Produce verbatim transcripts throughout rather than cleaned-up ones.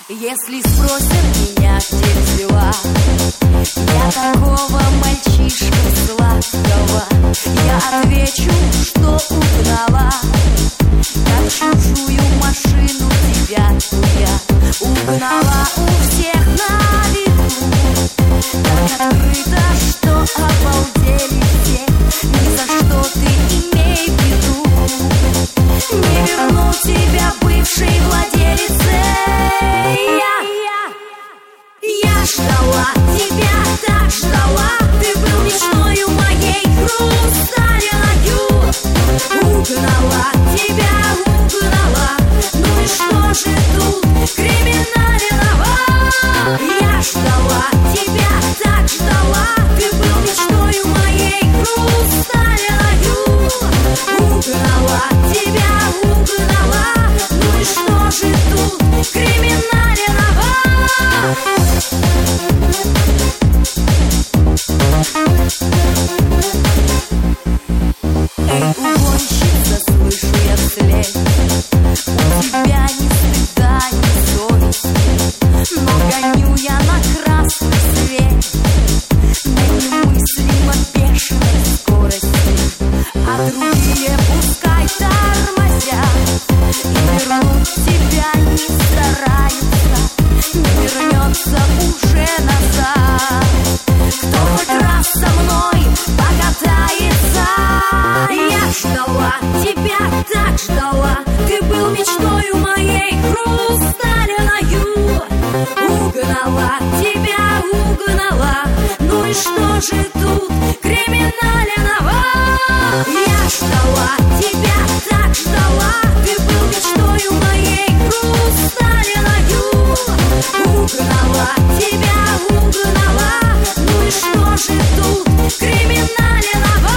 Если спросят меня, где дела, я такого мальчишку сладкого, я отвечу, что угнала. Как чужую машину тебя я угнала у всех на виду. Так открыто, что обалдели все, ни за что ты имей в виду. Не верну тебя бывшей владелице. Я ждала тебя, так ждала. Ты был мечтою моей, хрусталиною. Угнала тебя, угнала. Ну и что же тут криминального? Я ждала тебя, так ждала. Ты был мечтою моей, хрусталиною. Угнала тебя, угнала. Ну и что же тут криминального? Эй, угонщица, слышу я вслед, у тебя ни стыда, ни совести, но гоню я на красный свет на немыслимо бешеной скорости, а другие пускай тормозят и вернуть тебя не стараются, не вернется уже назад. Кто хоть раз со мной покатается? Я ждала тебя, так ждала. Ты был мечтою моей, хрусталиною. Угнала тебя, угнала. Ну и что же тут криминального? Я ждала тебя, так ждала. Ты был мечтою моей, хрусталиною. Угнала тебя, угнала. Ну и что же тут криминального?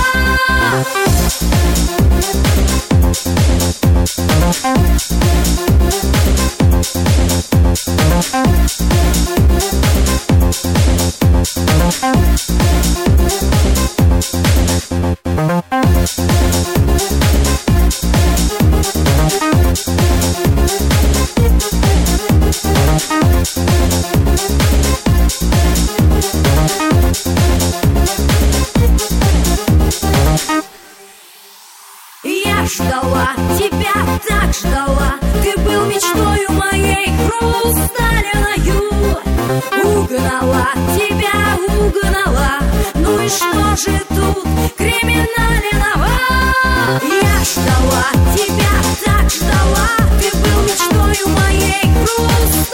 Я ждала тебя, так ждала. Ты был мечтою моей, хрусталиною. Угнала тебя, угнала. Ну и что же тут криминального? Я ждала тебя, так ждала. Ты был мечтою моей, хрусталиною.